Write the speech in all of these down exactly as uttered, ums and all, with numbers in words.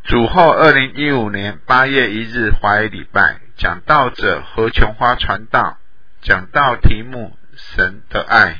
主后二零一五年八月一日华语礼拜，讲道者何琼花传道，讲道题目神的爱。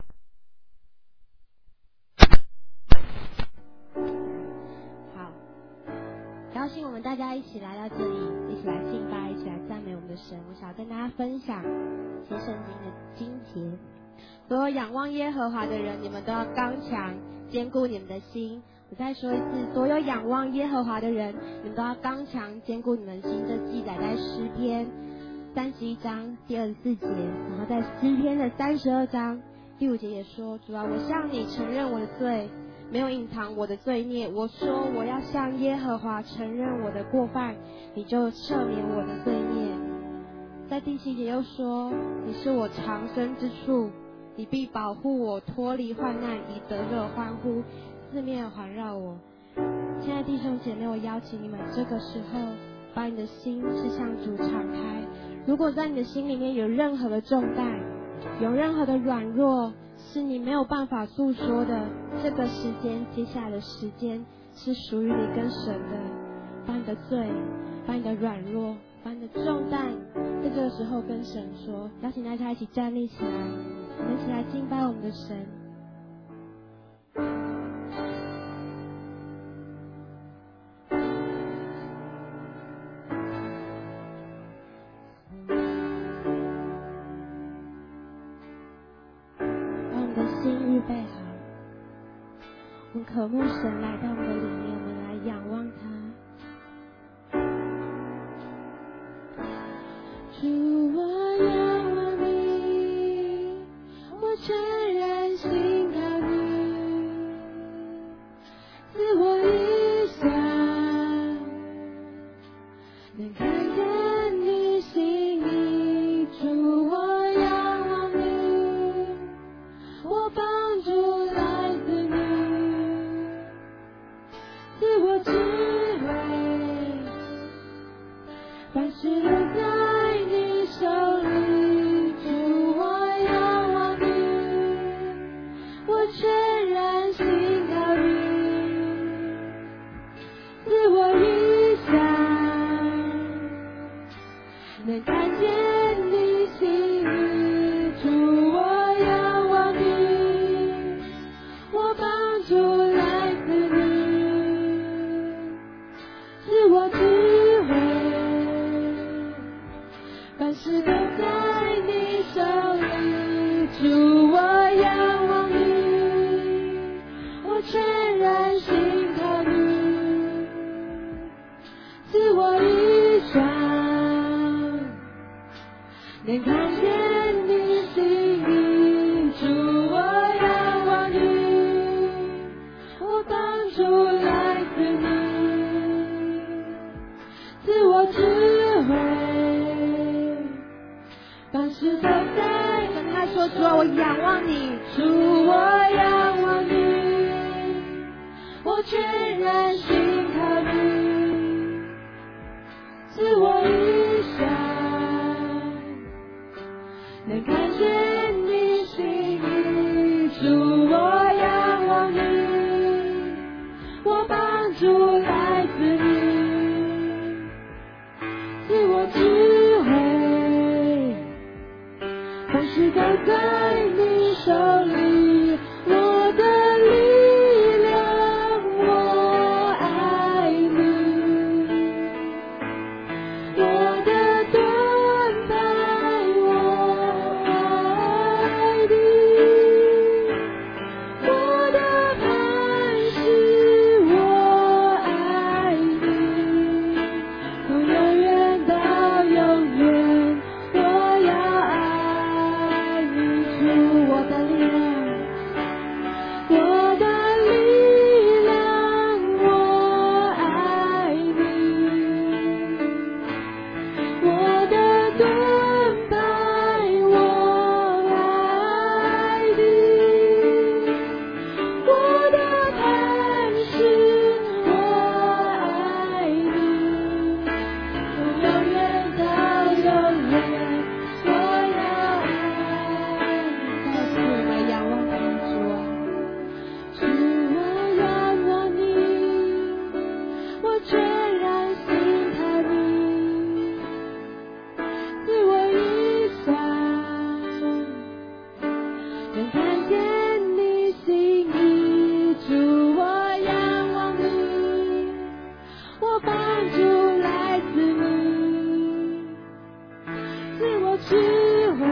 好，高兴我们大家一起来到这里，一起来敬拜，一起来赞美我们的神。我想跟大家分享一些圣经的经节。所有仰望耶和华的人，你们都要刚强，坚固你们的心。我再说一次，所有仰望耶和华的人，你们都要刚强，坚固你们的心。这记载在诗篇三十一章第二十四节，然后在诗篇的三十二章第五节也说：主啊，我向你承认我的罪，没有隐藏我的罪孽。我说我要向耶和华承认我的过犯，你就赦免我的罪孽。在第七节又说：你是我藏身之处，你必保护我脱离患难，以得热欢呼，四面环绕我。亲爱的弟兄姐妹，我邀请你们这个时候把你的心是向主敞开。如果在你的心里面有任何的重担，有任何的软弱是你没有办法诉说的，这个时间，接下来的时间是属于你跟神的。把你的罪，把你的软弱，把你的重担，在这个时候跟神说。邀请大家一起站立起来，我们一起来敬拜我们的神。预备好，我们渴慕神来到我们的里面，我们来仰望他。主，我仰望你，我全然信靠你，自我理想能看见你心意。主，我仰望你，我帮助来自你，自我智慧，凡事都在你手里。主，我仰望你，我全然信靠你，自我理想能看见你心意。主，我仰望你，我帮助来自你，自我智慧，凡事都在你手里。主，我仰望你，我全然信靠你，自我理想能看见你心意。主，我仰望你，我帮助来自你，自我智慧，凡事都在。跟他说：主啊，我仰望你。主，我仰望你，我全然信靠你，自我理想能看见你心意。主，我仰望你，我帮助来自你，自我智慧，凡事都在你手里。我的力量，我爱全然信靠你，赐我一生能看见你心意，主我仰望你，我帮助来自你，赐我智慧，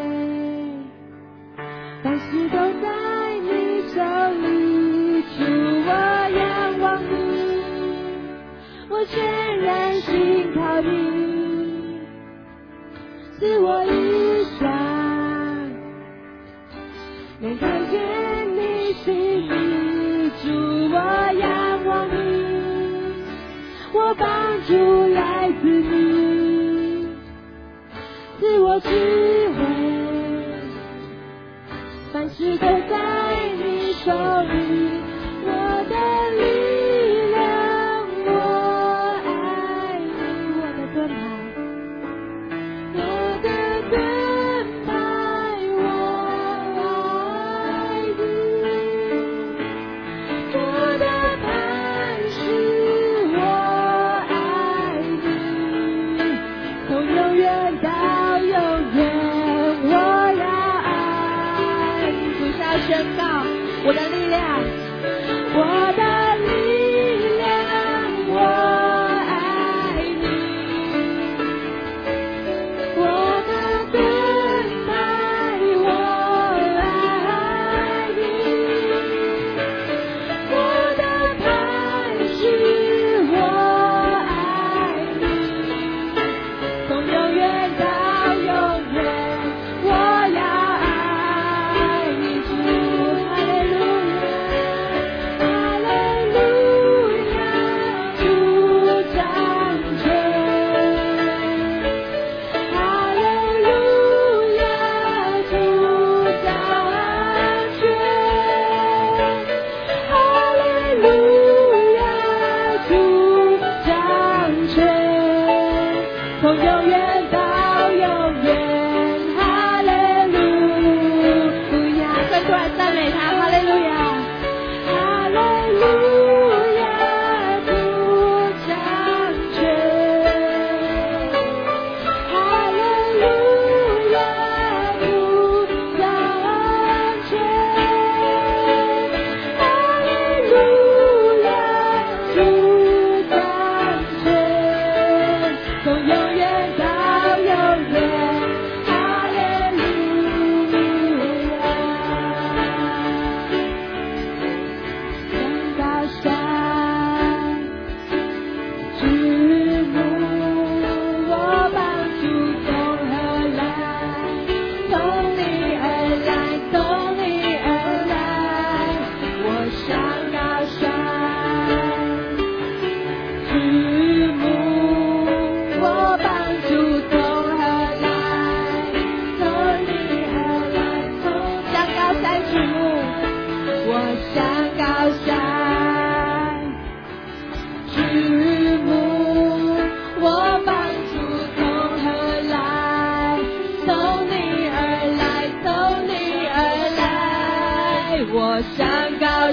凡事都在你手里，主我仰望你，我全然信靠你，赐我一生能看见你心意，主我仰望你，我帮助来自你，赐我智慧，凡事都在你手里，我的力量，我爱你，我的盾牌，我的盾牌，我爱你，我的磐石，我爱你，从永远到永远，我要爱你。主下宣告我的力量，我的力量，我爱你，我的盾牌，我爱你，我的磐石，我爱你，从永远到永远，我要爱你，主，哈利路亚，哈利路亚，主掌权，哈利路亚，主掌权，哈利路亚，主掌权，从永远到永远，哈利路亚，再出来赞美他，哈利路亚，哈利路亚，主掌权，哈利路亚，主掌权，哈利路亚，主掌权，从永远到永远，哈利路亚。山高山，举目我帮助从何来？从你而来，从你而来，我上高山。举目我帮助从何来？从你而来，从上高山举目，我上高山。举目我帮助从何来？从你而来，从你而来，我上高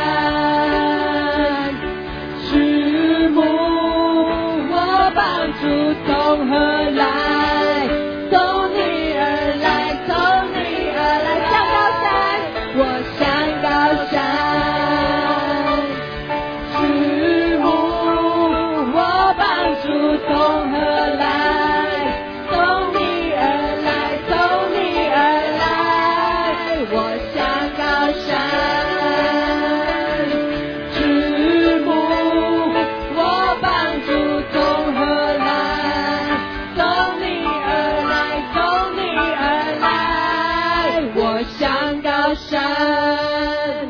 山。举目我帮助从何来？从你而来，从你而来，上高山，我上高山。举目我帮助从何来？从你而来，从你而来，我上高山。举目我帮助从何来？从你而来，从你而来，我上高山。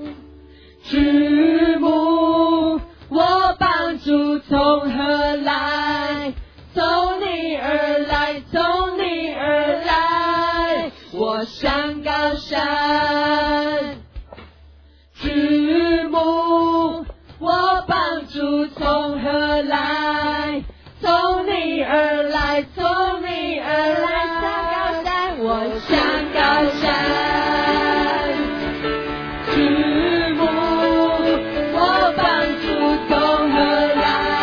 举目我帮助从何来？从你而来，从你而来，我上高山。举目我帮助从何来？从你而来，从你而来，上高山，我上高山。举目我帮助从何来？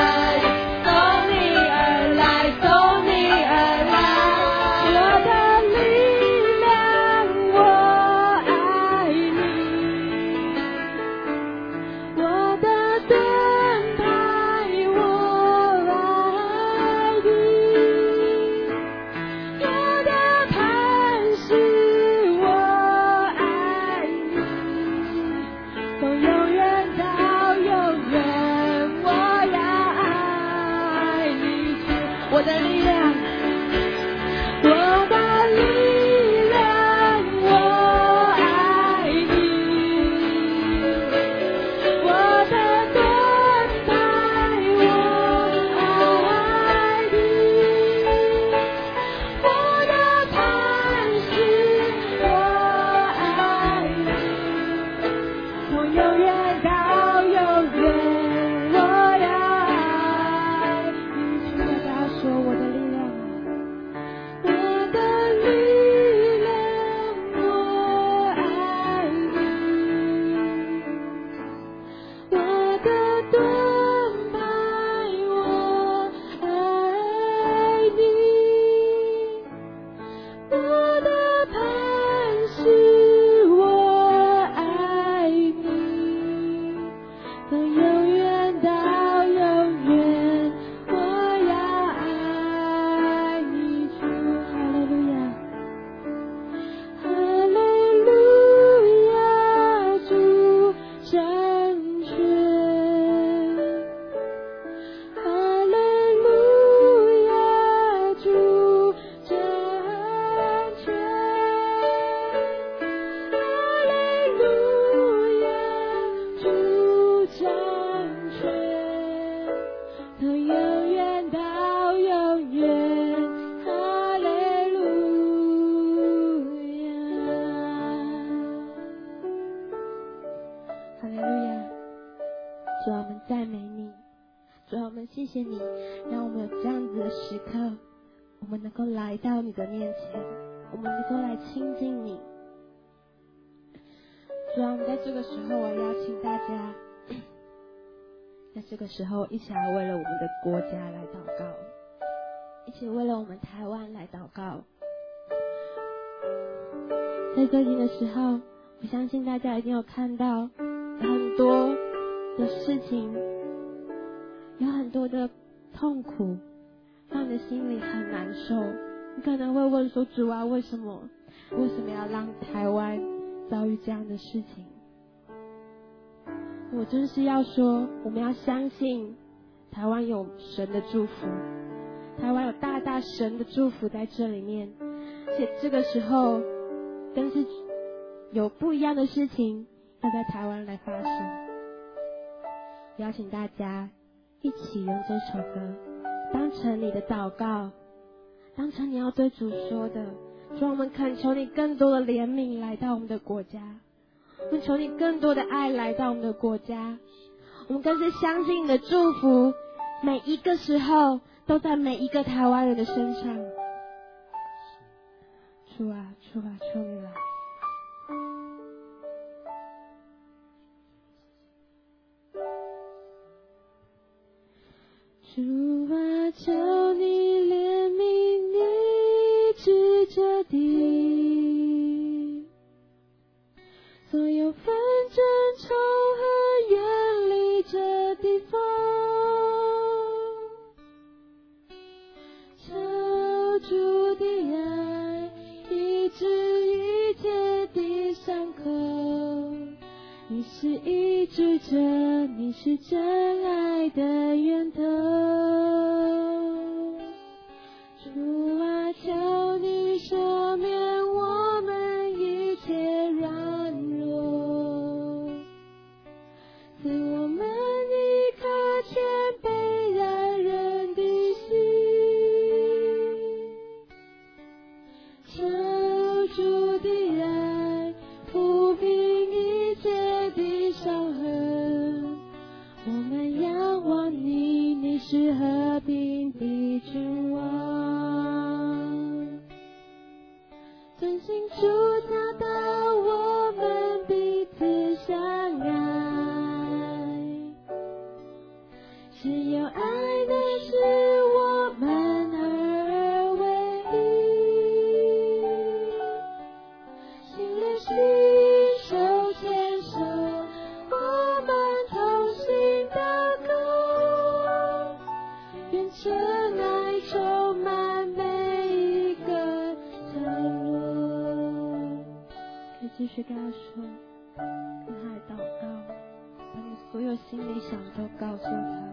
主啊，我们谢谢你，让我们有这样子的时刻，我们能够来到你的面前，我们能够来亲近你。主啊，我们在这个时候，我邀请大家，在这个时候一起来为了我们的国家来祷告，一起为了我们台湾来祷告。在最近的时候，我相信大家一定有看到有很多的事情，有很多的痛苦，让你的心里很难受。你可能会问说，主啊，为什么为什么要让台湾遭遇这样的事情？我真是要说，我们要相信台湾有神的祝福，台湾有大大神的祝福在这里面，而且这个时候更是有不一样的事情要在台湾来发生。邀请大家一起用这首歌当成你的祷告，当成你要对主说的。主，我们恳求你更多的怜悯来到我们的国家，我们求你更多的爱来到我们的国家，我们更是相信你的祝福每一个时候都在每一个台湾人的身上。主啊，主啊，求你来。主啊，求你怜悯你治这地，所有纷争仇恨远离这地方，求主的爱医治一切的伤口，你是医治者，你是真爱的源头。主啊，求你赦免我们一切软弱，赐我们一颗谦卑然人的心，求主的爱抚平一切的伤痕，我们仰望你，你是和平的君王。真心主教导我们彼此相爱，只有爱能使我们而为一，心连心手牵手，我们同心祷告，愿真爱充满每一个角落。可以继续跟他说，跟他来祷告，把你所有心里想都告诉他。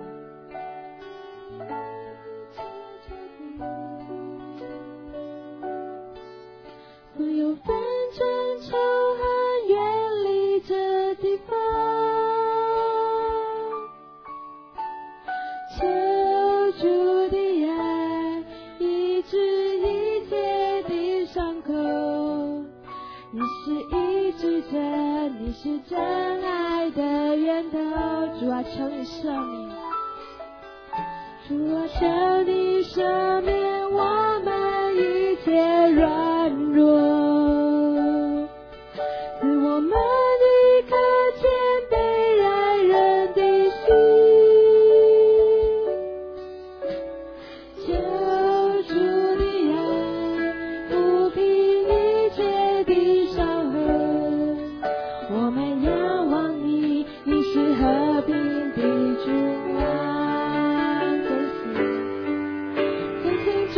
所有纷争仇恨远离这地方，求主的爱医治一切的伤口，你是医治者，你是真爱的源头。主啊，求你赦免，主啊，求你赦免我们一切软弱，赐我们一颗谦卑然人的心，求主的爱抚平一切的伤痕，我们仰望你，你是和平的君王。真心真心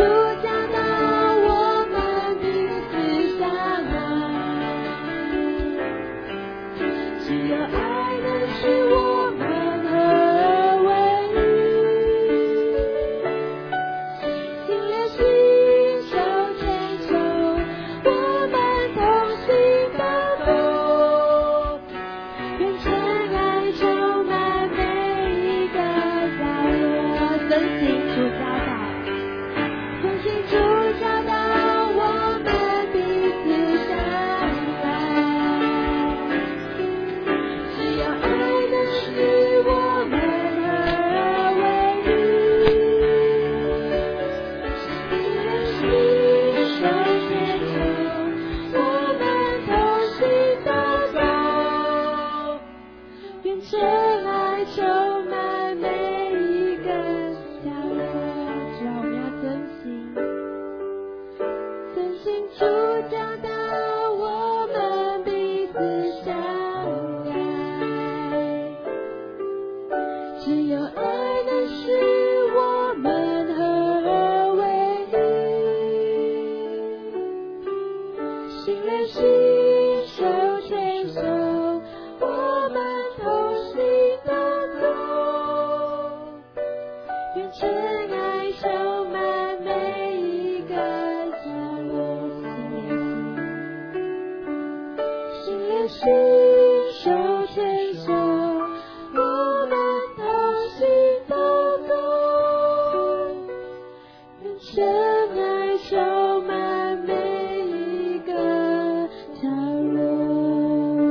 手牵手，我们同心祷告，愿真爱充满每一个角落。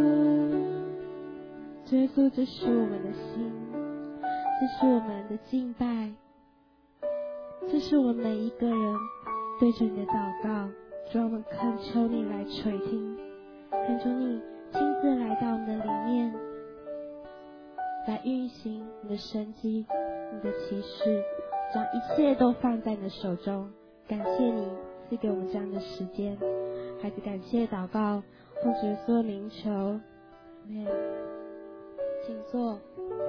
耶稣，这是我们的心，这是我们的敬拜，这是我们每一个人对着你的祷告。主，我们恳求你来垂听，恳求你亲自来到我们的里面，来运行你的神迹，你的奇事，将一切都放在你的手中。感谢你赐给我们这样的时间，孩子感谢祷告，奉主耶稣的名求，阿们。请坐。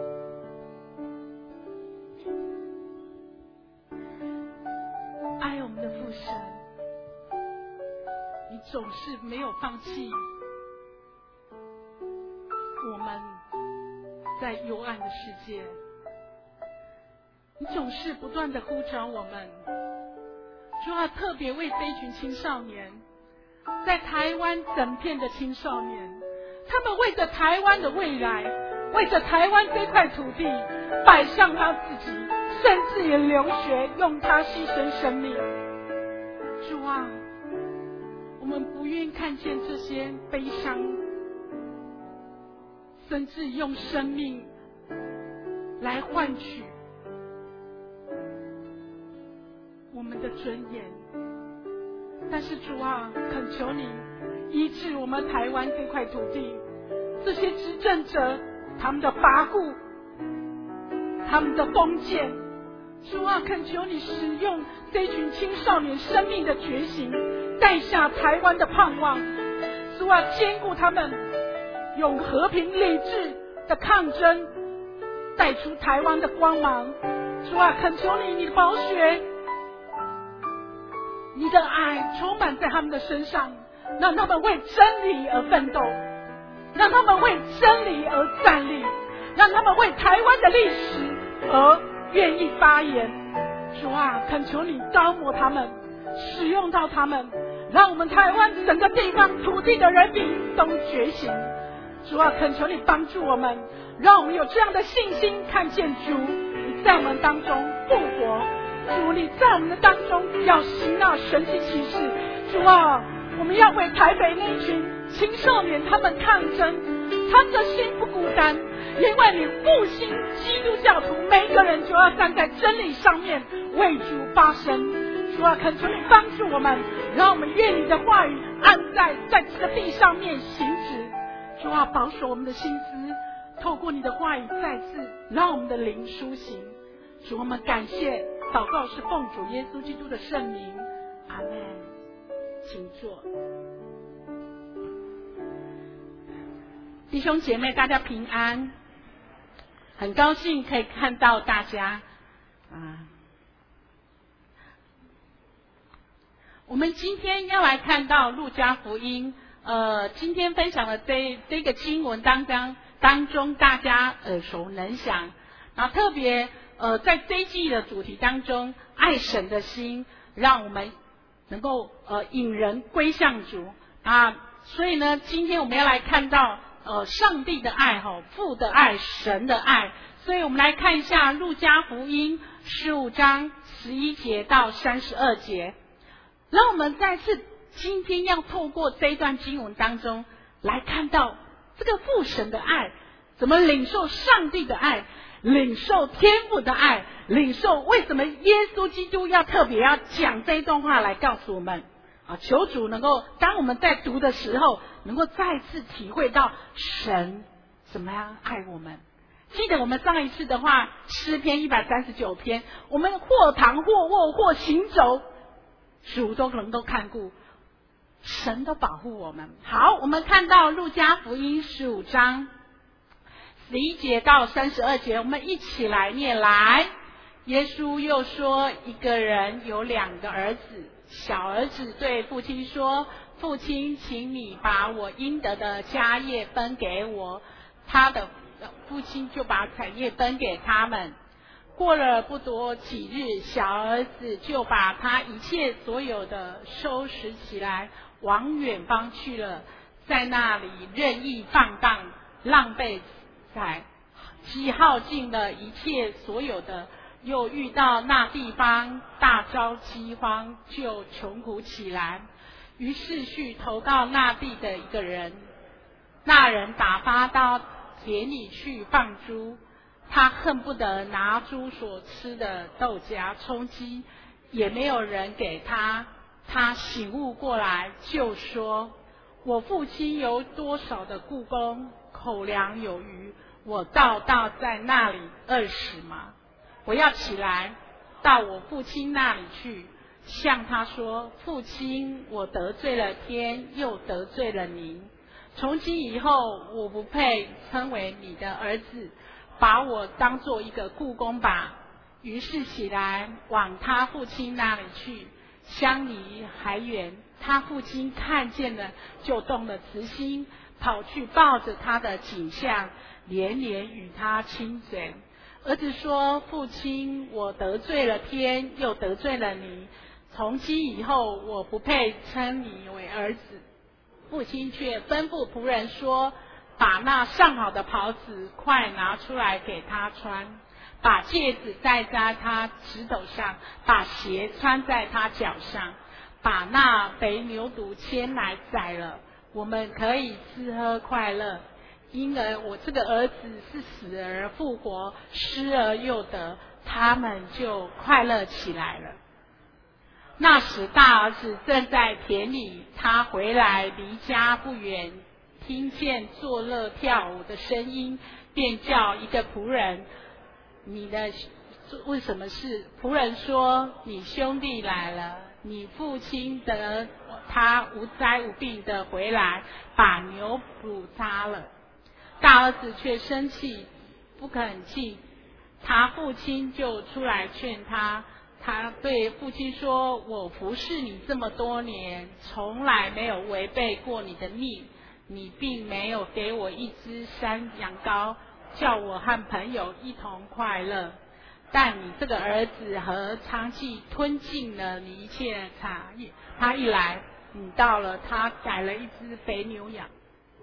爱我们的父神，你总是没有放弃我们在幽暗的世界，你总是不断的呼召我们。主啊，特别为这一群青少年，在台湾整片的青少年，他们为着台湾的未来，为着台湾这块土地摆上他自己，甚至也流血，用他牺牲生命。主啊，我们不愿看见这些悲伤，甚至用生命来换取我们的尊严。但是主啊，恳求你医治我们台湾这块土地，这些执政者他们的跋扈，他们的封建。主啊，恳求你使用这群青少年生命的觉醒，带下台湾的盼望。主啊，兼顾他们用和平理智的抗争，带出台湾的光芒。主啊，恳求你，你的宝血，你的爱充满在他们的身上，让他们为真理而奋斗，让他们为真理而站立，让他们为台湾的历史而愿意发言。主啊，恳求你高摩他们，使用到他们，让我们台湾整个地方土地的人民都觉醒。主啊，恳求你帮助我们，让我们有这样的信心，看见主你在我们当中复活，主你在我们的当中要行那神迹奇事。主啊，我们要为台北那一群青少年他们抗争，他们的心不孤单，因为你复兴基督教徒，每一个人就要站在真理上面为主发声。主啊，恳求你帮助我们，让我们愿你的话语安在在这个地上面行止。主啊，保守我们的心思，透过你的话语再次让我们的灵苏醒。主，我们感谢祷告是奉主耶稣基督的圣名，阿们。请坐。弟兄姐妹，大家平安，很高兴可以看到大家啊。我们今天要来看到路加福音，呃，今天分享的这这个经文当中当中，大家耳熟能详。然后特别呃，在这一季的主题当中，爱神的心，让我们能够呃引人归向主啊。所以呢，今天我们要来看到呃上帝的爱哈，父的爱，神的爱。所以我们来看一下路加福音十五章十一节到三十二节。让我们再次今天要透过这一段经文当中来看到这个父神的爱，怎么领受上帝的爱，领受天父的爱，领受为什么耶稣基督要特别要讲这一段话来告诉我们啊！求主能够当我们在读的时候，能够再次体会到神怎么样爱我们。记得我们上一次的话，诗篇一百三十九篇，我们或躺或卧或行走，主都能够看顾，神都保护我们。好，我们看到路加福音十五章十一节到三十二节，我们一起来念来。耶稣又说，一个人有两个儿子，小儿子对父亲说，父亲，请你把我应得的家业分给我。他的父亲就把产业分给他们。过了不多几日，小儿子就把他一切所有的收拾起来，往远方去了， 在那里任意放荡，浪费财，既耗尽了一切所有的，又遇到那地方大遭饥荒，就穷苦起来。于是去投靠那地的一个人，那人打发到田里去放猪，他恨不得拿猪所吃的豆荚充饥，也没有人给他。他醒悟过来，就说：我父亲有多少的雇工，口粮有余，我倒倒在那里饿死吗？我要起来到我父亲那里去，向他说：父亲，我得罪了天，又得罪了您，从今以后我不配称为你的儿子，把我当做一个雇工吧。于是起来往他父亲那里去，相离还远，他父亲看见了，就动了慈心，跑去抱着他的颈项，连连与他亲嘴。儿子说：父亲，我得罪了天，又得罪了你，从今以后我不配称你为儿子。父亲却吩咐仆人说：把那上好的袍子快拿出来给他穿，把戒指戴在他指头上，把鞋穿在他脚上，把那肥牛犊牵来宰了，我们可以吃喝快乐。因而我这个儿子是死而复活，失而又得，他们就快乐起来了。那时大儿子正在田里，他回来离家不远，听见作乐跳舞的声音，便叫一个仆人：你的为什么事？仆人说：你兄弟来了，你父亲得他无灾无病的回来，把牛捕杀了。大儿子却生气，不肯进，他父亲就出来劝他。他对父亲说：我服侍你这么多年，从来没有违背过你的命，你并没有给我一只山羊羔，叫我和朋友一同快乐。但你这个儿子和娼妓吞尽了你一切产业，他一来，你到了，他宰了一只肥牛羊。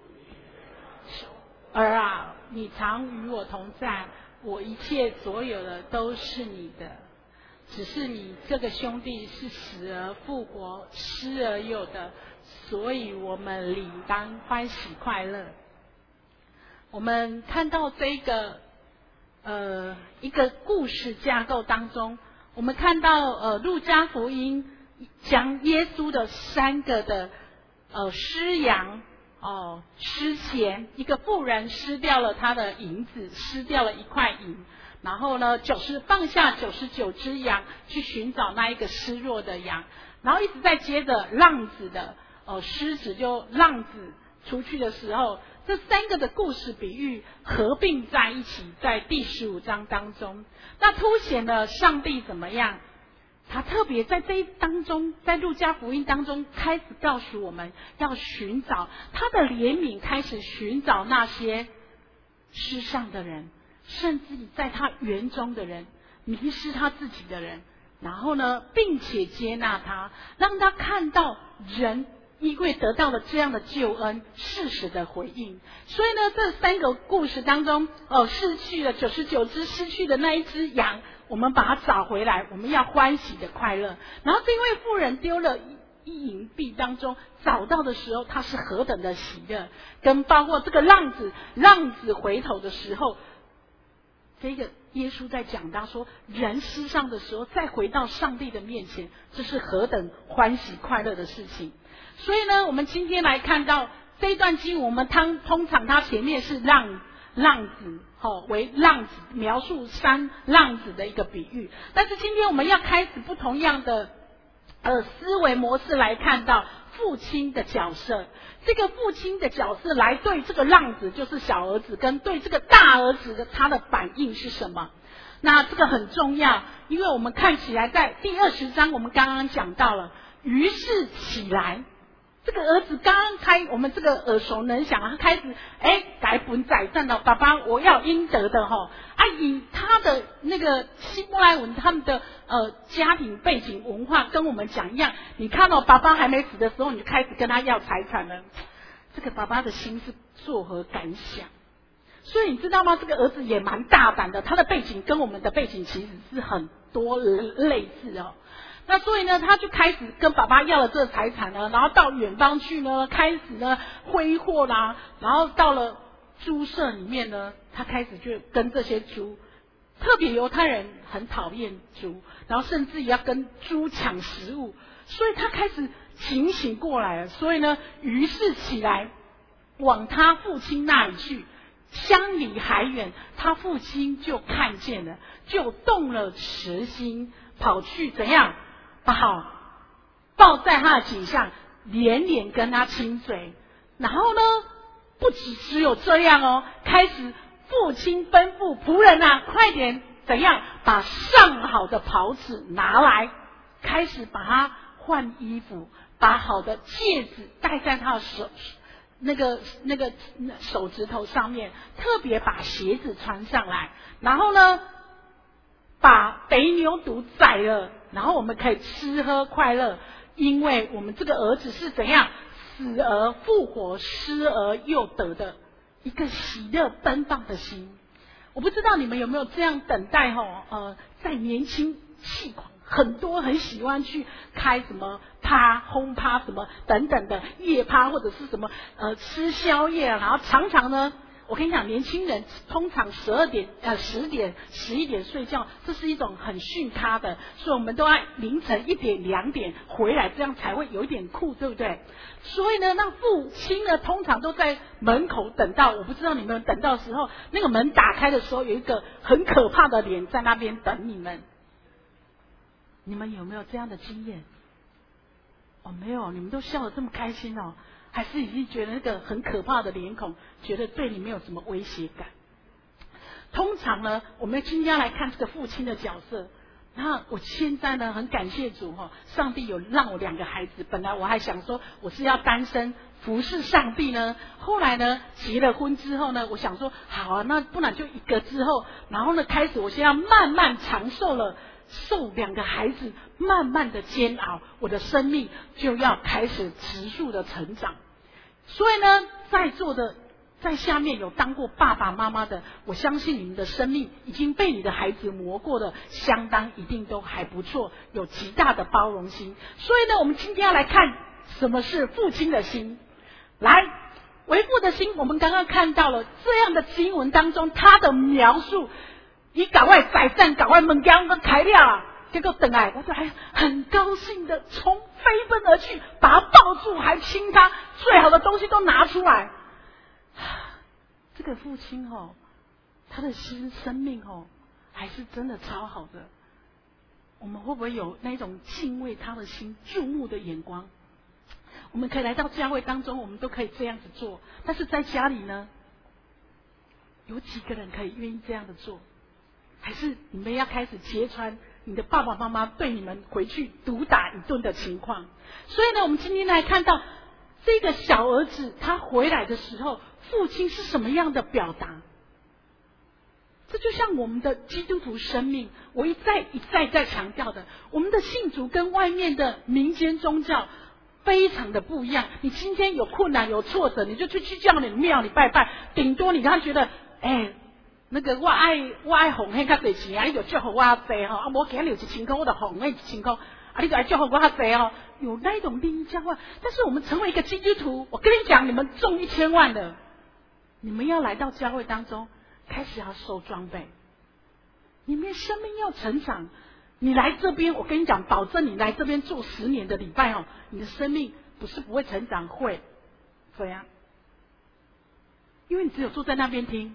儿啊，你常与我同在，我一切所有的都是你的，只是你这个兄弟是死而复活，失而又得，所以我们理当欢喜快乐。我们看到这个呃一个故事架构当中，我们看到呃路加福音将耶稣的三个的呃失羊哦失钱，一个妇人失掉了他的银子，失掉了一块银，然后呢九十放下九十九只羊去寻找那一个失落的羊，然后一直在接着浪子的呃狮子就浪子出去的时候，这三个的故事比喻合并在一起，在第十五章当中，那凸显了上帝怎么样，他特别在这一当中，在路加福音当中开始告诉我们要寻找他的怜悯，开始寻找那些失丧的人，甚至在他园中的人，迷失他自己的人，然后呢并且接纳他，让他看到人因为得到了这样的救恩，适时的回应。所以呢，这三个故事当中，哦，失去了九十九只失去的那一只羊，我们把它找回来，我们要欢喜的快乐。然后这位妇人丢了一银币当中找到的时候，他是何等的喜乐，跟包括这个浪子，浪子回头的时候，这个耶稣在讲到说，人失丧的时候再回到上帝的面前，这是何等欢喜快乐的事情。所以呢，我们今天来看到这一段经文，我们通通常它前面是浪浪子，哦，为浪子描述三浪子的一个比喻。但是今天我们要开始不同样的呃思维模式来看到父亲的角色。这个父亲的角色来对这个浪子，就是小儿子，跟对这个大儿子的他的反应是什么？那这个很重要，因为我们看起来在第二十章我们刚刚讲到了，于是起来。这个儿子刚刚开，我们这个耳熟能详，他开始哎改本宰战了，爸爸我要应得的哈。啊，以他的那个希伯来文，他们的呃家庭背景文化跟我们讲一样，你看到爸爸还没死的时候，你就开始跟他要财产了。 这个爸爸的心是作何感想？所以你知道吗？这个儿子也蛮大胆的，他的背景跟我们的背景其实是很多类似哦。那所以呢，他就开始跟爸爸要了这个财产呢，然后到远方去呢，开始呢挥霍啦，然后到了猪舍里面呢，他开始就跟这些猪，特别犹太人很讨厌猪，然后甚至也要跟猪抢食物，所以他开始警醒过来了，所以呢，于是起来往他父亲那里去。相离还远，他父亲就看见了，就动了慈心，跑去怎样把好抱在他的颈上，连连跟他亲嘴。然后呢，不只只有这样哦，开始父亲吩咐仆人啊，快点怎样把上好的袍子拿来，开始把他换衣服，把好的戒指戴在他的手。那个那个手指头上面，特别把鞋子穿上来，然后呢，把肥牛犊宰了，然后我们可以吃喝快乐，因为我们这个儿子是怎样死而复活，失而又得的一个喜乐奔放的心。我不知道你们有没有这样等待吼？呃，在年轻气狂。很多很喜欢去开什么趴、轰趴什么等等的夜趴，或者是什么呃吃宵夜啊，然后常常呢，我跟你讲，年轻人通常十二点呃十点十一点睡觉，这是一种很训咖的，所以我们都要凌晨一点两点回来，这样才会有一点酷，对不对？所以呢，那父亲呢，通常都在门口等到，我不知道你们等到的时候，那个门打开的时候，有一个很可怕的脸在那边等你们。你们有没有这样的经验？哦，没有，你们都笑得这么开心哦，还是已经觉得那个很可怕的脸孔，觉得对你没有什么威胁感？通常呢，我们今天来看这个父亲的角色。那我现在呢，很感谢主哈、哦，上帝有让我两个孩子。本来我还想说我是要单身服侍上帝呢，后来呢结了婚之后呢，我想说好啊，那不然就一个之后，然后呢开始我现在慢慢长寿了。受两个孩子慢慢的煎熬，我的生命就要开始持续的成长。所以呢，在座的在下面有当过爸爸妈妈的，我相信你们的生命已经被你的孩子磨过的相当，一定都还不错，有极大的包容心。所以呢，我们今天要来看什么是父亲的心。来，为父的心，我们刚刚看到了这样的经文当中，他的描述。你赶快宰善，赶快猛将我开了啊！结果等来，我就还很高兴的从飞奔而去，把他抱住，还亲他，最好的东西都拿出来。这个父亲哦，他的心生命哦，还是真的超好的。我们会不会有那种敬畏他的心、注目的眼光？我们可以来到教会当中，我们都可以这样子做。但是在家里呢，有几个人可以愿意这样的做？还是你们要开始揭穿你的爸爸妈妈对你们回去毒打一顿的情况？所以呢，我们今天来看到这个小儿子他回来的时候，父亲是什么样的表达？这就像我们的基督徒生命，我一再一再在强调的，我们的信主跟外面的民间宗教非常的不一样。你今天有困难有挫折，你就去去教你庙里拜拜，顶多你刚觉得哎。那个我爱我爱奉献较侪钱啊，你就祝福我济吼，啊无今日有一千块，我就奉献一千块，啊你就来祝福我较济哦，有那种利益交换。但是我们成为一个基督徒，我跟你讲，你们中一千万的，你们要来到教会当中，开始要收装备，你们生命要成长。你来这边，我跟你讲，保证你来这边做十年的礼拜哦，你的生命不是不会成长，会怎样？因为你只有坐在那边听。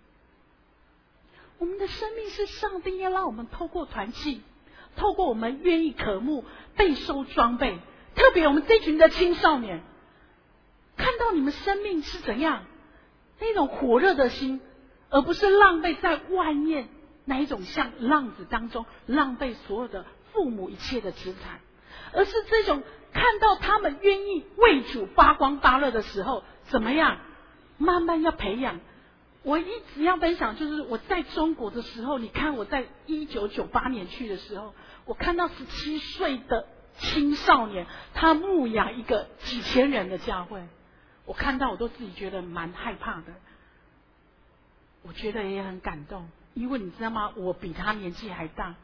我们的生命是上帝要让我们透过团契，透过我们愿意渴慕备收装备，特别我们这群的青少年，看到你们生命是怎样那种火热的心，而不是浪费在外面那一种像浪子当中浪费所有的父母一切的资产，而是这种看到他们愿意为主发光发热的时候，怎么样慢慢要培养。我一直要分享，就是我在中国的时候，你看我在一九九八年去的时候，我看到十七岁的青少年，他牧养一个几千人的教会， 我看到我都自己觉得蛮害怕的，我觉得也很感动，因为你知道吗？我比他年纪还大，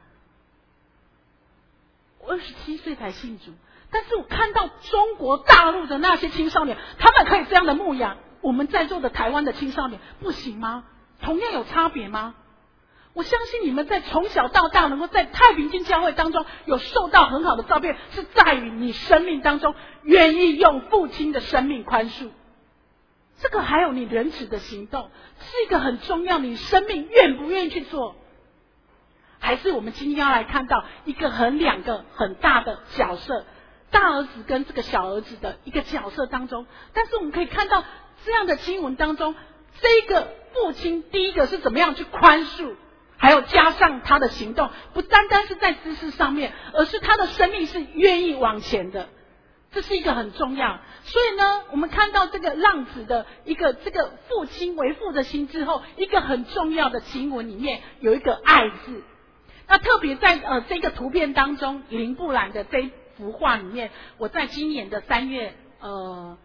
我二十七岁才信主，但是我看到中国大陆的那些青少年，他们可以这样的牧养，我们在座的台湾的青少年不行吗？同样有差别吗？我相信你们在从小到大能够在太平间教会当中有受到很好的照片，是在于你生命当中愿意用父亲的生命宽恕，这个还有你仁慈的行动，是一个很重要，你生命愿不愿意去做？还是我们今天要来看到一个很两个很大的角色，大儿子跟这个小儿子的一个角色当中，但是我们可以看到这样的经文当中，这个父亲第一个是怎么样去宽恕，还有加上他的行动，不单单是在知识上面，而是他的生命是愿意往前的，这是一个很重要。所以呢，我们看到这个浪子的一个这个父亲为父的心之后，一个很重要的经文里面有一个爱字。那特别在呃这个图片当中，林布兰的这幅画里面，我在今年的三月呃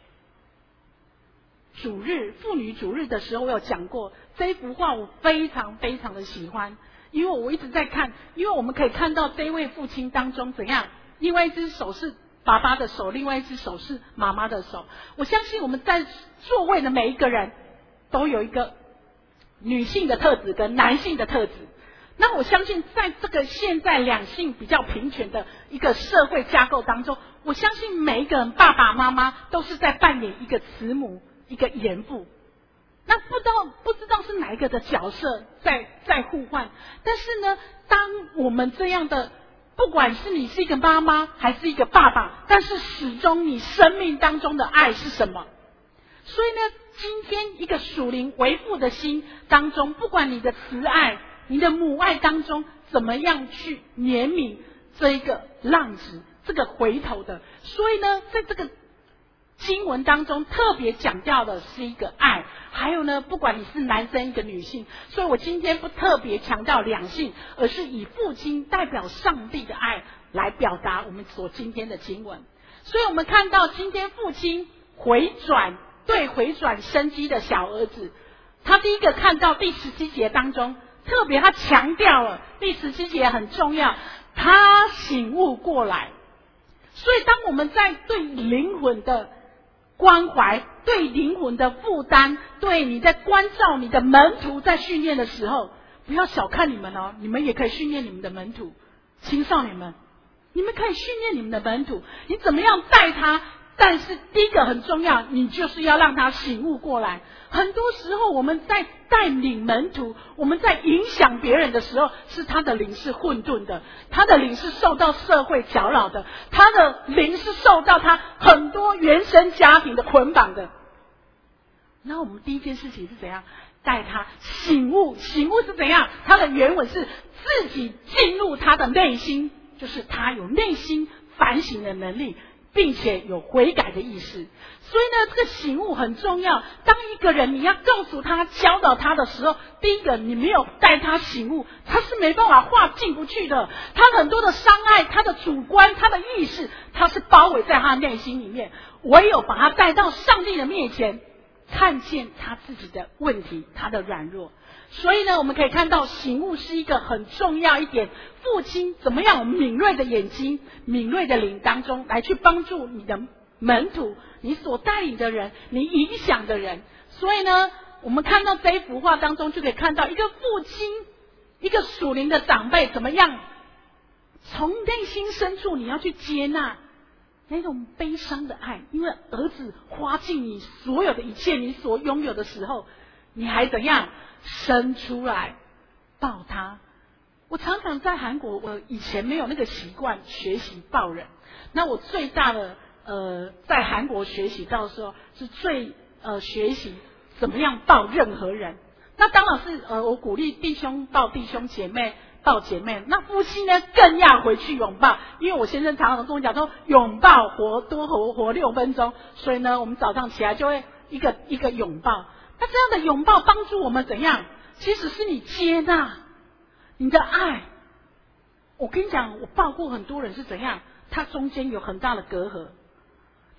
主日妇女主日的时候，我有讲过这幅画，我非常非常的喜欢，因为我一直在看，因为我们可以看到这位父亲当中怎样，另外一只手是爸爸的手，另外一只手是妈妈的手。我相信我们在座位的每一个人都有一个女性的特质跟男性的特质。那我相信在这个现在两性比较平权的一个社会架构当中，我相信每一个人爸爸妈妈都是在扮演一个慈母一个严父，那不知道不知道是哪一个的角色在在互换。但是呢，当我们这样的，不管是你是一个妈妈还是一个爸爸，但是始终你生命当中的爱是什么？所以呢，今天一个属灵为父的心当中，不管你的慈爱你的母爱当中怎么样去怜悯这一个浪子，这个回头的。所以呢，在这个经文当中特别讲到的是一个爱，还有呢，不管你是男生一个女性，所以我今天不特别强调两性，而是以父亲代表上帝的爱来表达我们所今天的经文。所以我们看到今天父亲回转对回转生机的小儿子，他第一个看到第十七节当中，特别他强调了第十七节很重要，他醒悟过来。所以当我们在对灵魂的关怀，对灵魂的负担，对你在关照你的门徒在训练的时候，不要小看你们哦，你们也可以训练你们的门徒，青少年们，你们可以训练你们的门徒，你怎么样带他？但是第一个很重要，你就是要让他醒悟过来。很多时候我们在带领门徒，我们在影响别人的时候，是他的灵是混沌的，他的灵是受到社会搅扰的，他的灵是受到他很多原生家庭的捆绑的。那我们第一件事情是怎样？带他醒悟。醒悟是怎样？他的原文是自己进入他的内心，就是他有内心反省的能力，并且有悔改的意识。所以呢，这个醒悟很重要。当一个人你要告诉他教导他的时候，第一个你没有带他醒悟，他是没办法话进不去的。他很多的伤害，他的主观，他的意识，他是包围在他内心里面。唯有把他带到上帝的面前，看见他自己的问题，他的软弱。所以呢，我们可以看到醒悟是一个很重要一点。父亲怎么样有敏锐的眼睛、敏锐的灵当中来去帮助你的门徒，你所带领的人，你影响的人。所以呢，我们看到这一幅画当中就可以看到一个父亲，一个属灵的长辈怎么样从内心深处你要去接纳那种悲伤的爱，因为儿子花尽你所有的一切，你所拥有的时候，你还怎样生出来抱他。我常常在韩国，我以前没有那个习惯学习抱人。那我最大的呃，在韩国学习到的时候，是最呃学习怎么样抱任何人。那当然是呃，我鼓励弟兄抱弟兄，姐妹抱姐妹。那夫妻呢，更要回去拥抱，因为我先生常常跟我讲说，拥抱活多活活六分钟。所以呢，我们早上起来就会一个一个拥抱。那这样的拥抱帮助我们怎样？其实是你接纳你的爱。我跟你讲，我抱过很多人是怎样，他中间有很大的隔阂。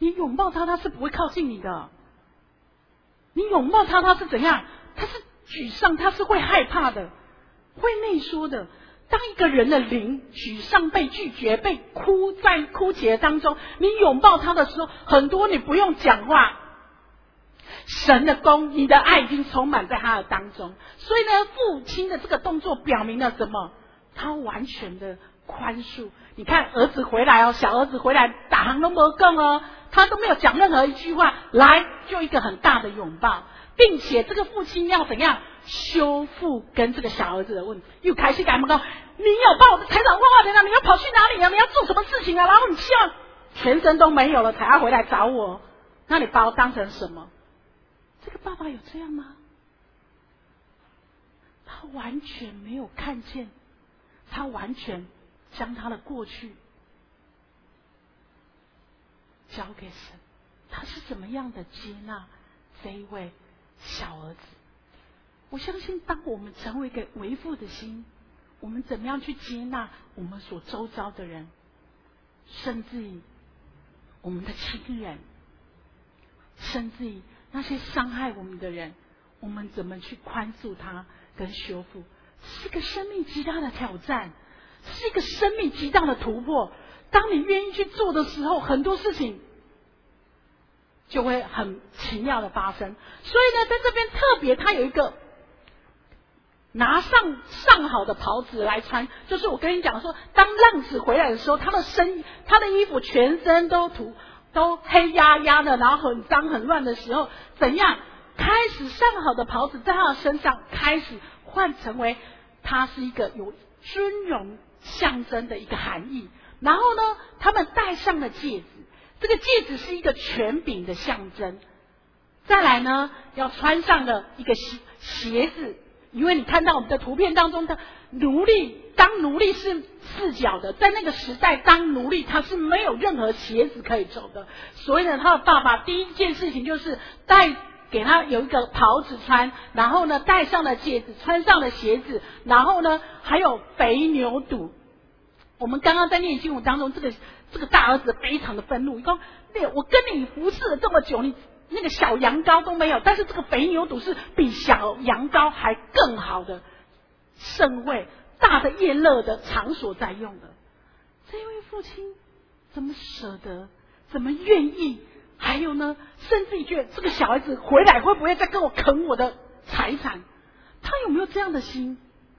你拥抱他，他是不会靠近你的。你拥抱他，他是怎样？他是沮丧，他是会害怕的，会内缩的。当一个人的灵沮丧、被拒绝、被哭在枯竭当中，你拥抱他的时候，很多你不用讲话，神的功，你的爱已经充满在他的当中。所以呢，父亲的这个动作表明了什么？他完全的宽恕。你看儿子回来哦，小儿子回来打行都没更哦，他都没有讲任何一句话，来就一个很大的拥抱，并且这个父亲要怎样修复跟这个小儿子的问题？又开始赶不高，你有把我的财产花花掉，你要跑去哪里啊？你要做什么事情啊？然后你希望全身都没有了才要回来找我，那你把我当成什么？这个爸爸有这样吗？他完全没有看见，他完全将他的过去交给神。他是怎么样的接纳这一位小儿子？我相信当我们成为一个为父的心，我们怎么样去接纳我们所周遭的人，甚至于我们的亲人，甚至于那些伤害我们的人，我们怎么去宽恕他跟修复，是一个生命极大的挑战，是一个生命极大的突破。当你愿意去做的时候，很多事情就会很奇妙的发生。所以呢，在这边特别他有一个拿上上好的袍子来穿，就是我跟你讲说，当浪子回来的时候，他的身他的衣服全身都涂都黑压压的，然后很脏很乱的时候，怎样开始上好的袍子在他的身上开始换成为他是一个有尊荣象征的一个含义。然后呢，他们戴上了戒指，这个戒指是一个权柄的象征。再来呢，要穿上了一个鞋鞋子，因为你看到我们的图片当中的奴隶，当奴隶是四脚的，在那个时代当奴隶他是没有任何鞋子可以走的，所以呢，他的爸爸第一件事情就是带给他有一个袍子穿，然后呢戴上了戒指，穿上了鞋子，然后呢还有肥牛肚。我们刚刚在念经文当中，这个这个大儿子非常的愤怒，你说我跟你服侍了这么久，你那个小羊羔都没有，但是这个肥牛肚是比小羊羔还更好的盛会，大的宴乐的场所在用的。这位父亲怎么舍得，怎么愿意？还有呢，甚至于觉得这个小孩子回来会不会再跟我啃我的财产？他有没有这样的心？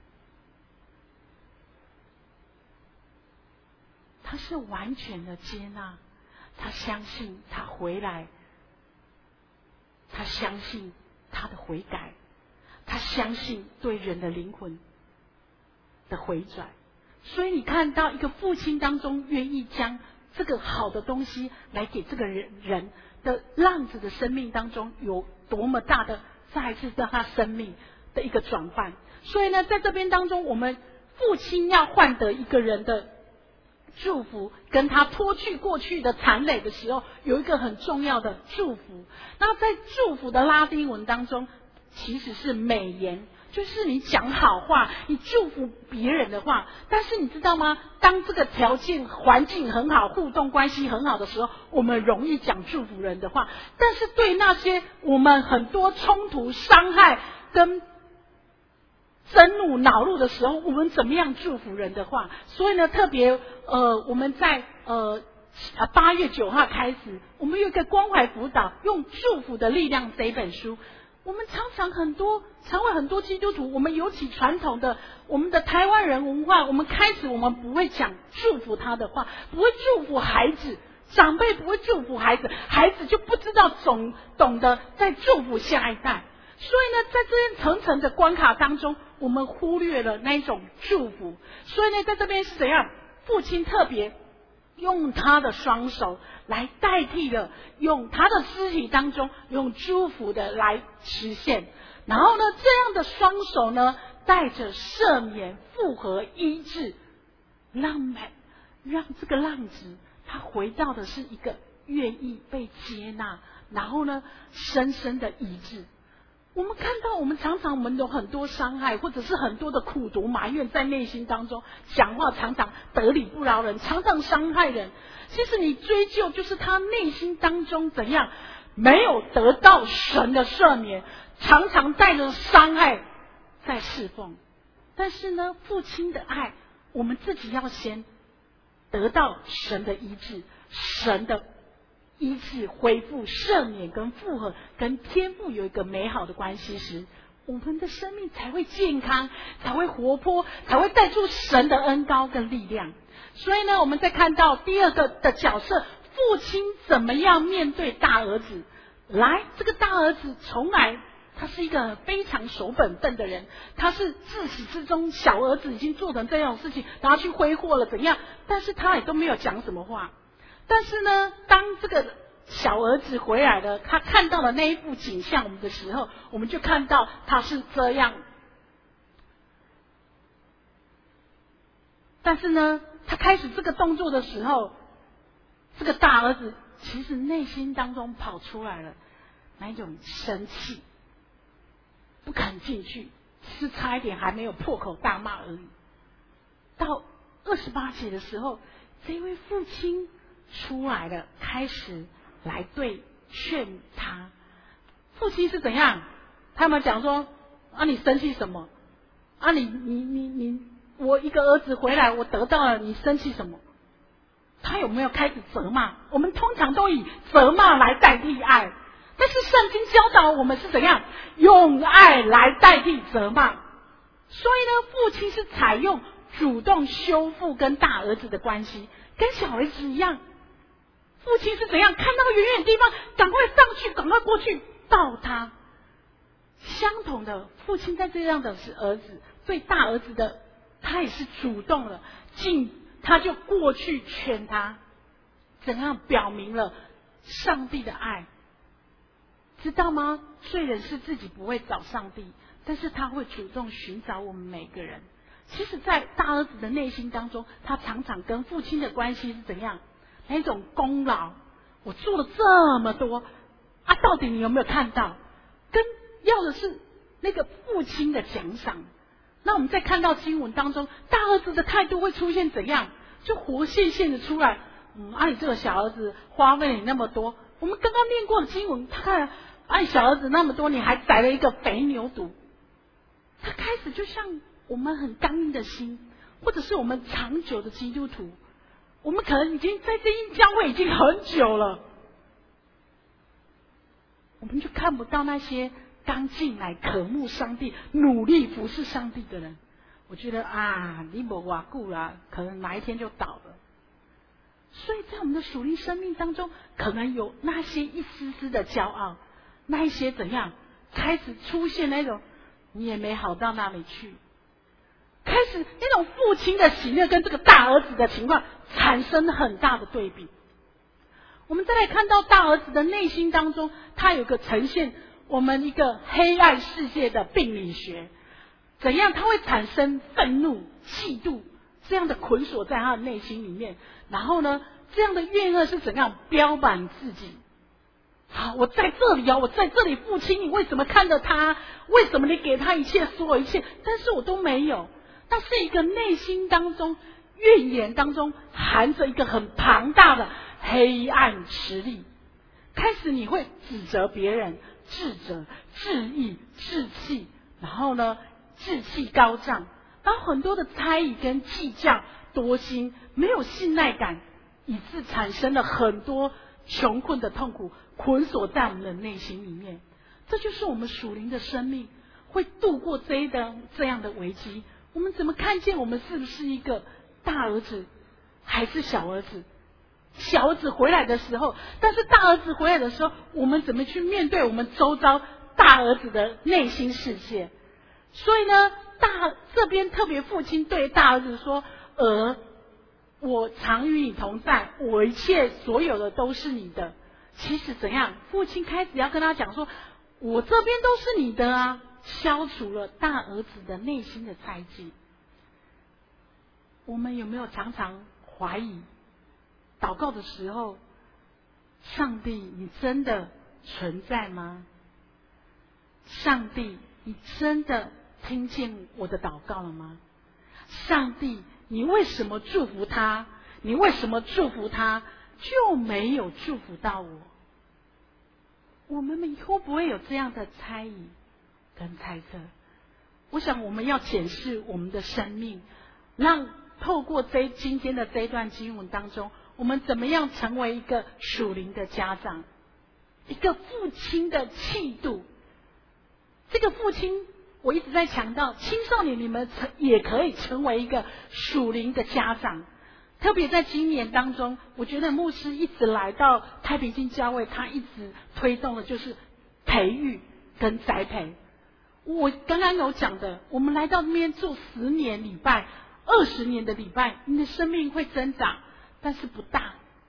他是完全的接纳，他相信他回来，他相信他的悔改，他相信对人的灵魂的回转。所以你看到一个父亲当中愿意将这个好的东西来给这个人人的浪子的生命当中有多么大的再一次让他生命的一个转换。所以呢，在这边当中，我们父亲要换得一个人的祝福，跟他脱去过去的残累的时候，有一个很重要的祝福。那在祝福的拉丁文当中，其实是美言，就是你讲好话，你祝福别人的话。但是你知道吗？当这个条件环境很好，互动关系很好的时候，我们容易讲祝福人的话。但是对那些我们很多冲突、伤害跟愤怒、恼怒的时候，我们怎么样祝福人的话？所以呢，特别呃，我们在呃八月九号开始，我们有一个关怀辅导，用祝福的力量这一本书。我们常常很多，常会很多基督徒，我们尤其传统的我们的台湾人文化，我们开始我们不会讲祝福他的话，不会祝福孩子，长辈不会祝福孩子，孩子就不知道懂懂得在祝福下一代。所以呢，在这些层层的关卡当中，我们忽略了那一种祝福。所以呢，在这边是怎样？父亲特别用他的双手来代替了用他的肢体当中用祝福的来实现。然后呢，这样的双手呢，带着赦免、复合、医治，让美让这个浪子他回到的是一个愿意被接纳，然后呢，深深的医治。 我们看到，我们常常我们有很多伤害，或者是很多的苦毒埋怨在内心当中，讲话常常得理不饶人，常常伤害人。其实你追究，就是他内心当中怎样没有得到神的赦免，常常带着伤害在侍奉。但是呢，父亲的爱，我们自己要先得到神的医治，神的医治、恢复、赦免跟复合，跟天父有一个美好的关系时，我们的生命才会健康，才会活泼，才会带出神的恩膏跟力量。所以呢，我们再看到第二个的角色，父亲怎么样面对大儿子。来，这个大儿子从来他是一个非常守本分的人，他是自始至终小儿子已经做成这样的事情，然后去挥霍了怎样，但是他也都没有讲什么话。但是呢，当这个小儿子回来了，他看到了那一幅景象的时候，我们就看到他是这样。但是呢，他开始这个动作的时候，这个大儿子其实内心当中跑出来了那一种生气，不肯进去，是差一点还没有破口大骂而已。到二十八节的时候，这位父亲出来了，开始来对劝他。父亲是怎样？他们讲说：啊，你生气什么？啊，你你你你，我一个儿子回来，我得到了，你生气什么？他有没有开始责骂？我们通常都以责骂来代替爱，但是圣经教导我们是怎样用爱来代替责骂。所以呢，父亲是采用主动修复跟大儿子的关系，跟小儿子一样。父亲是怎样看到远远地方，赶快上去，赶快过去抱他。相同的，父亲在这样的是儿子对大儿子的，他也是主动了，进他就过去劝他，怎样表明了上帝的爱。知道吗？罪人是自己不会找上帝，但是他会主动寻找我们每个人。其实在大儿子的内心当中，他常常跟父亲的关系是怎样？那种功劳，我做了这么多啊，到底你有没有看到？跟要的是那个父亲的奖赏。那我们再看到经文当中，大儿子的态度会出现怎样？就活现现的出来。嗯，啊，你这个小儿子花费你那么多，我们刚刚念过的经文，他看爱小儿子那么多，你还宰了一个肥牛犊。他开始就像我们很刚硬的心，或者是我们长久的基督徒，我们可能已经在这一教会已经很久了，我们就看不到那些刚进来渴慕上帝、努力服侍上帝的人。我觉得啊，你没瓦固啦，可能哪一天就倒了。所以在我们的属灵生命当中，可能有那些一丝丝的骄傲，那一些怎样开始出现那种你也没好到哪里去，开始那种父亲的喜悦跟这个大儿子的情况产生很大的对比。我们再来看到大儿子的内心当中，他有个呈现我们一个黑暗世界的病理学，怎样他会产生愤怒、嫉妒这样的捆锁在他的内心里面，然后呢，这样的怨恶是怎样标榜自己。好，我在这里哦，我在这里，父亲，你为什么看着他？为什么你给他一切，所有一切，但是我都没有？那是一个内心当中怨言当中含着一个很庞大的黑暗实力。开始你会指责别人，自责、自义、自弃，然后呢，志气高涨，然后很多的猜疑跟计较、多心，没有信赖感，以致产生了很多穷困的痛苦捆锁在我们的内心里面。这就是我们属灵的生命会度过这一的这样的危机。我们怎么看见我们是不是一个大儿子还是小儿子？小儿子回来的时候，但是大儿子回来的时候，我们怎么去面对我们周遭大儿子的内心世界？所以呢，大这边特别父亲对大儿子说：儿，我常与你同在，我一切所有的都是你的。其实怎样，父亲开始要跟他讲说，我这边都是你的啊，消除了大儿子的内心的猜忌。我们有没有常常怀疑祷告的时候，上帝你真的存在吗？ 上帝，你真的听见我的祷告了吗？上帝，你为什么祝福他？你为什么祝福他就没有祝福到我？我们会不会有这样的猜疑跟猜测？我想我们要检视我们的生命，让透过这今天的这一段经文当中，我们怎么样成为一个属灵的家长，一个父亲的气度。这个父亲，我一直在强调，青少年你们也可以成为一个属灵的家长。特别在今年当中，我觉得牧师一直来到太平间教会，他一直推动的就是培育跟栽培。我刚刚有讲的，我们来到那边做十年礼拜、二十年的礼拜，你的生命会增长，但是不大。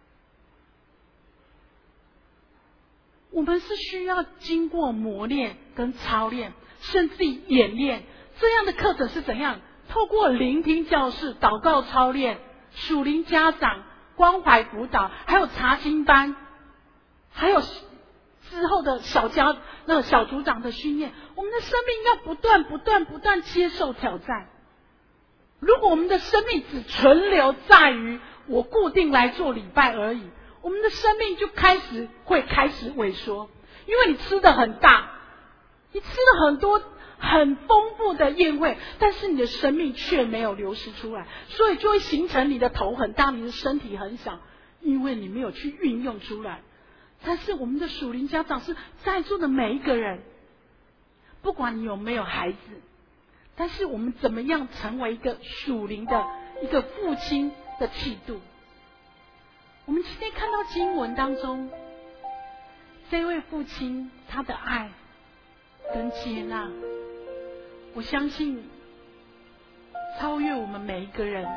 我们是需要经过磨练跟操练，甚至演练。这样的课程是怎样？透过聆听教室、祷告操练、属灵家长、关怀辅导，还有查经班，还有之后的小家那个小组长的训练，我们的生命要不断、不断、不断接受挑战。如果我们的生命只存留在于我固定来做礼拜而已，我们的生命就开始会开始萎缩，因为你吃的很大，你吃了很多很丰富的宴会，但是你的生命却没有流失出来，所以就会形成你的头很大，你的身体很小，因为你没有去运用出来。但是我们的属灵家长是在座的每一个人，不管你有没有孩子，但是我们怎么样成为一个属灵的一个父亲的气度。我们今天看到经文当中，这位父亲他的爱跟接纳，我相信超越我们每一个人，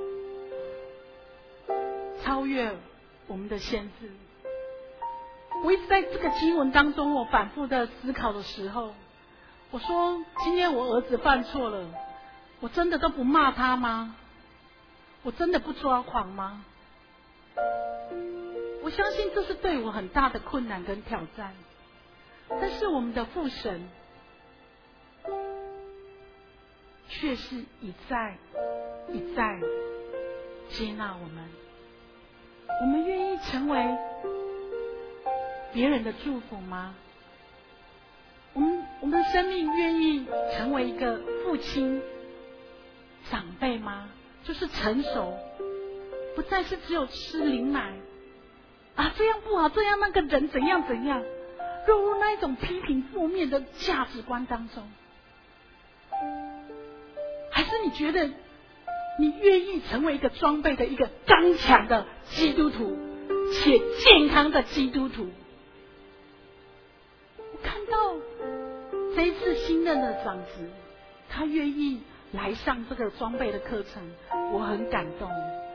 超越我们的先知。我一直在这个经文当中，我反复的思考的时候，我说今天我儿子犯错了，我真的都不骂他吗？我真的不抓狂吗？我相信这是对我很大的困难跟挑战，但是我们的父神却是一再一再接纳我们。我们愿意成为别人的祝福吗？我们我们的生命愿意成为一个父亲长辈吗？就是成熟，不再是只有吃灵奶啊，这样不好，这样那个人怎样怎样，落入那一种批评负面的价值观当中。还是你觉得你愿意成为一个装备的一个刚强的基督徒，且健康的基督徒？我看到这一次新任的长子，他愿意来上这个装备的课程，我很感动。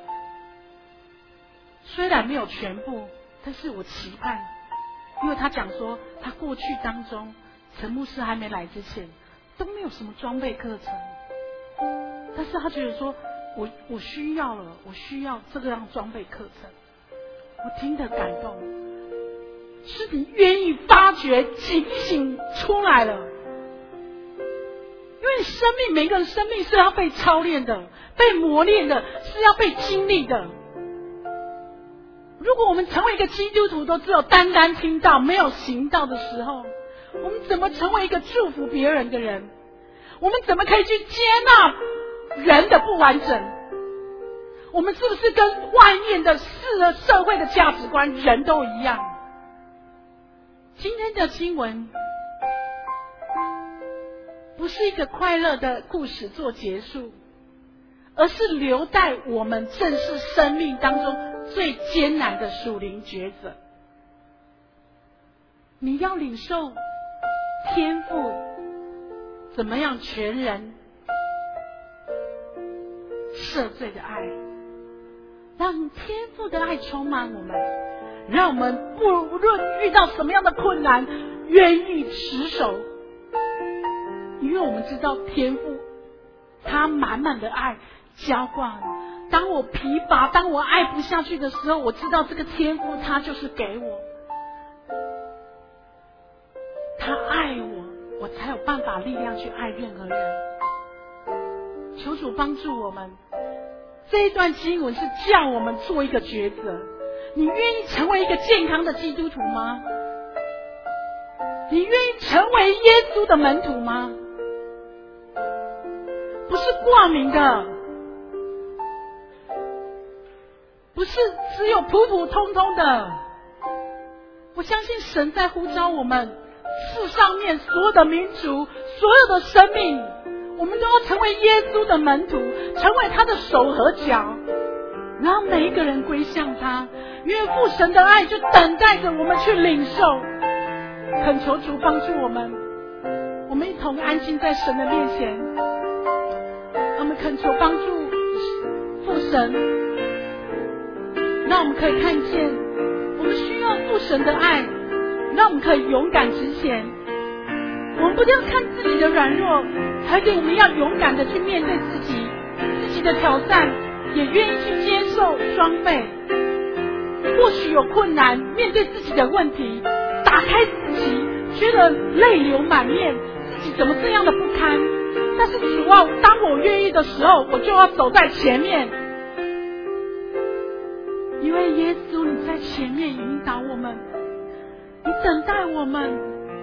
虽然没有全部，但是我期盼，因为他讲说他过去当中陈牧师还没来之前都没有什么装备课程，但是他觉得说我我需要了，我需要这个样装备课程。我听得感动，是你愿意发掘警醒出来了，因为你生命每个人生命是要被操练的，被磨练的，是要被经历的。如果我们成为一个基督徒都只有单单听到没有行道的时候，我们怎么成为一个祝福别人的人？我们怎么可以去接纳人的不完整？我们是不是跟外面的世的社会的价值观人都一样？今天的经文不是一个快乐的故事做结束，而是留待我们正视生命当中最艰难的属灵抉择。你要领受天父怎么样全人赦罪的爱，让天父的爱充满我们，让我们不论遇到什么样的困难，愿意持守，因为我们知道天父他满满的爱浇灌。当我疲乏，当我爱不下去的时候，我知道这个天父他就是给我，他爱我， 办法力量去爱任何人。求主帮助我们，这一段经文是叫我们做一个抉择，你愿意成为一个健康的基督徒吗？你愿意成为耶稣的门徒吗？不是挂名的，不是只有普普通通的。我相信神在呼召我们，世上面所有的民族，所有的生命，我们都要成为耶稣的门徒，成为他的手和脚，然后每一个人归向他，因为父神的爱就等待着我们去领受。恳求主帮助我们，我们一同安静在神的面前，我们恳求帮助父神，让我们可以看见我们需要父神的爱，让我们可以勇敢直前。我们不要看自己的软弱，而且我们要勇敢的去面对自己自己的挑战，也愿意去接受装备。或许有困难，面对自己的问题，打开自己，觉得泪流满面，自己怎么这样的不堪。但是主啊，当我愿意的时候，我就要走在前面，因为耶稣你在前面引导我们，你等待我们，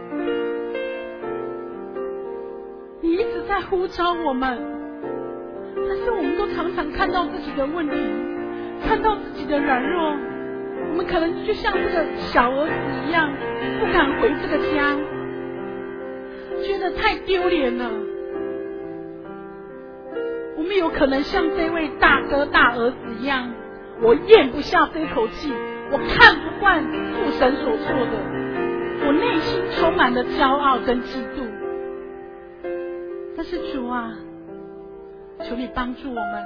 你一直在呼召我们。但是我们都常常看到自己的问题，看到自己的软弱，我们可能就像这个小儿子一样，不敢回这个家，觉得太丢脸了。我们有可能像这位大哥大儿子一样，我咽不下这口气，我看不惯父神所做的，我内心充满了骄傲跟嫉妒。但是主啊，求你帮助我们，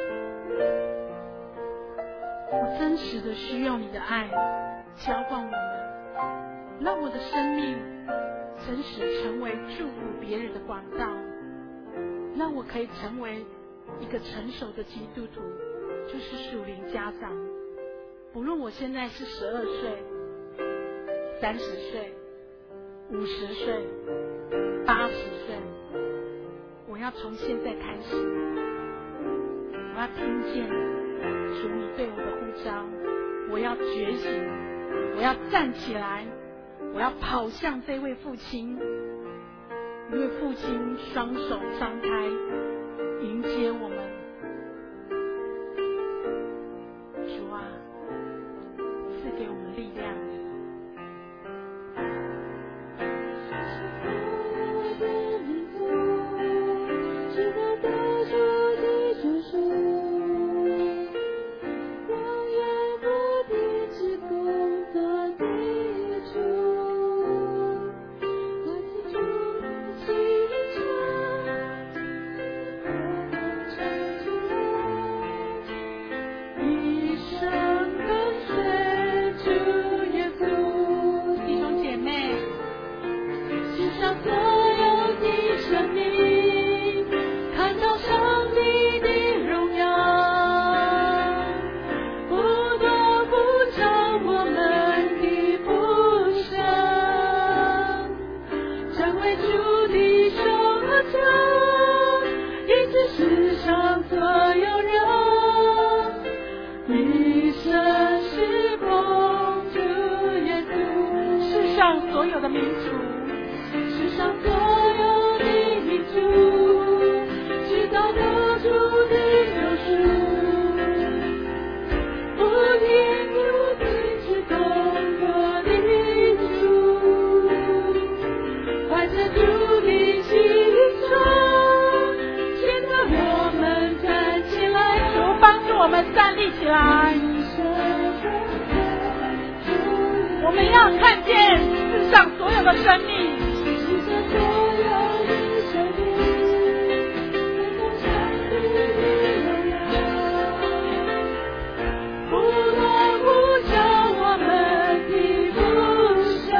我真实的需要你的爱浇灌我们，让我的生命真实成为祝福别人的管道，让我可以成为一个成熟的基督徒，就是属灵家长。不论我现在是十二岁、三十岁、五十岁、八十岁，我要从现在开始，我要听见主你对我的呼召，我要觉醒，我要站起来，我要跑向这位父亲，因为父亲双手张开迎接我们。主啊，赐给我们力量。所有的民族，世上所有的民族，直到得主的救赎，不停不停止工作的主，怀着主的心肠，现在我们站起来，主帮助我们站立起来，我们要看见世上所有的生命，不断呼召我们的父神，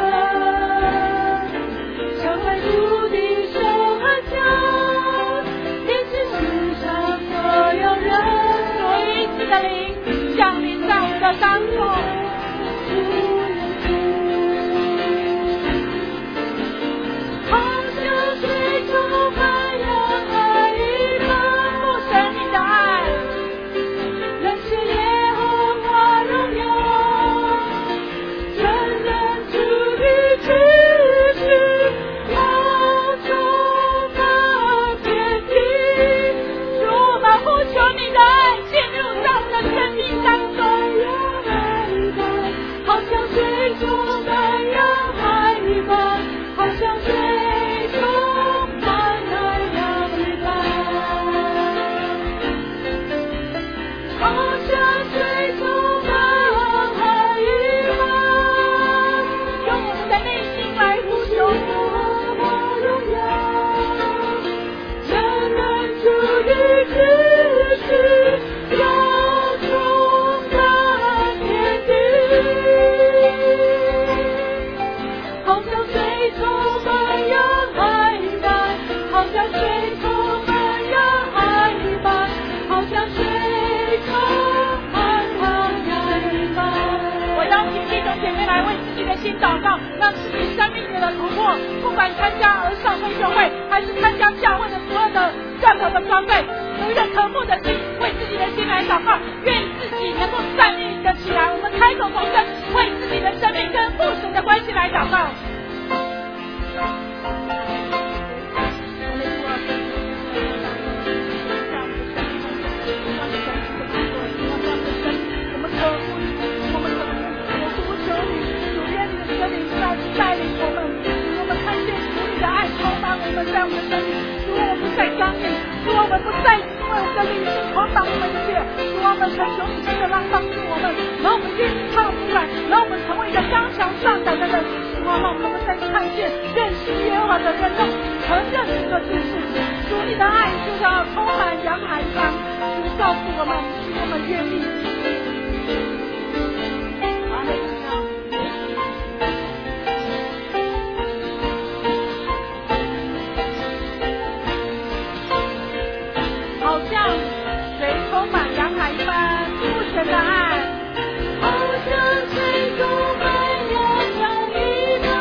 成为主的手和脚，医治世上所有人，所医治的灵降临在我们的当中。 管参加儿少同学会，还是参加教会的所有的任何的装备，有一个渴慕的心，为自己的心来祷告，愿意自己能够站立得起来。我们开口同声，为自己的生命跟父神的关系来祷告。带领我们，我们看见主你的爱充满我们在我们的生命，主我们不再刚硬，主我们不再因为我们的灵性捆绑我们一切，主我们恳求你真的让帮助我们，让我们愿意唱出来，让我们成为一个刚强上胆的人，主啊，让我们再看见认识耶和华的人，让承认这个事实，主你的爱就要充满洋海一般，主告诉我们，使我们愿意。好像水充满洋海一般，父神的爱，好像水充满洋海一般，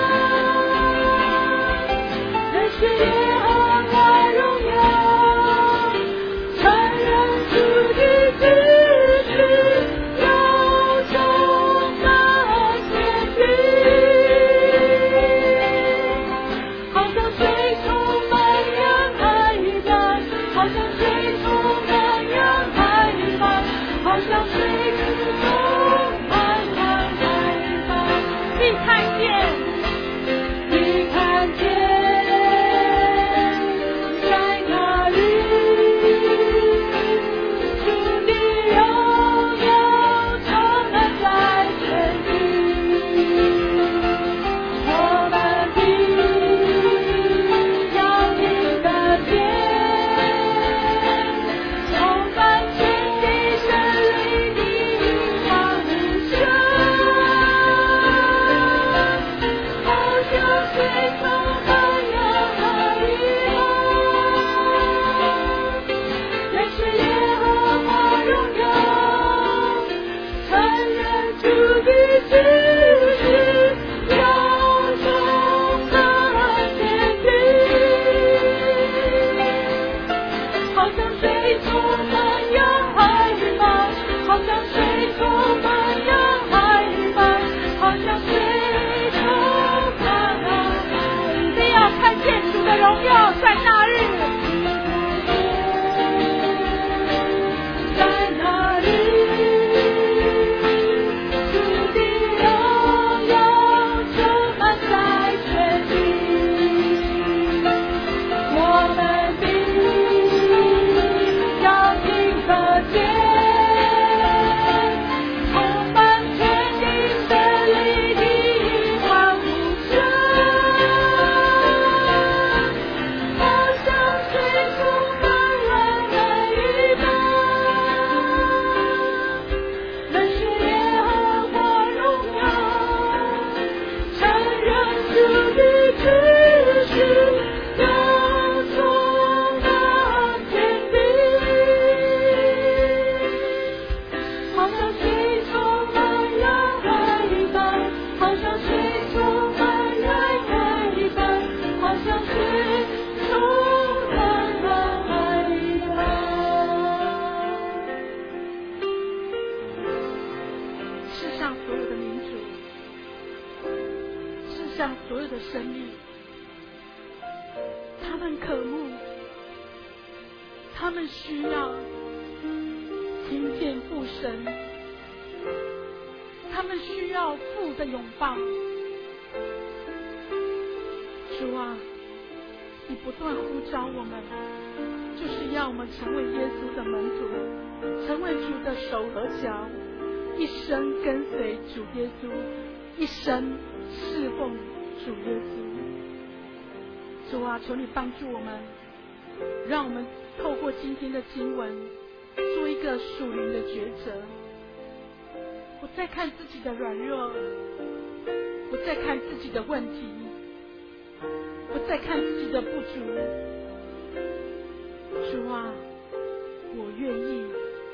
认识耶和华荣耀，承认主的旨意，要充满天地，好像水充满洋海一般，好像水充满洋海一般，好像水充满洋海一般。你看见，你看见，在哪里，主的荣耀充满在全地，我们必要听得见。荣耀在那日，在那里，主的荣耀充满在全地，我们必要听得见。所有的生命，他们渴慕，他们需要听见父神，他们需要父的拥抱。主啊，你不断呼召我们，就是要我们成为耶稣的门徒，成为主的手和脚，一生跟随主耶稣，一生侍奉主耶稣。主啊，求你帮助我们，让我们透过今天的经文做一个属灵的抉择，不再看自己的软弱，不再看自己的问题，不再看自己的不足。主啊，我愿意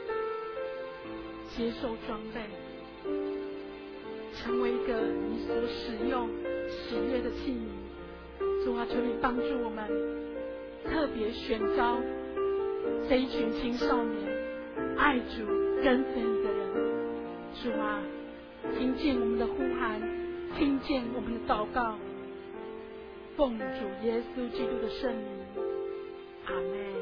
接受装备，成为一个你所使用喜悦的器皿， 主啊，求你帮助我们，特别选召这一群青少年爱主跟随你的人。主啊，听见我们的呼喊，听见我们的祷告，奉主耶稣基督的圣名，阿们。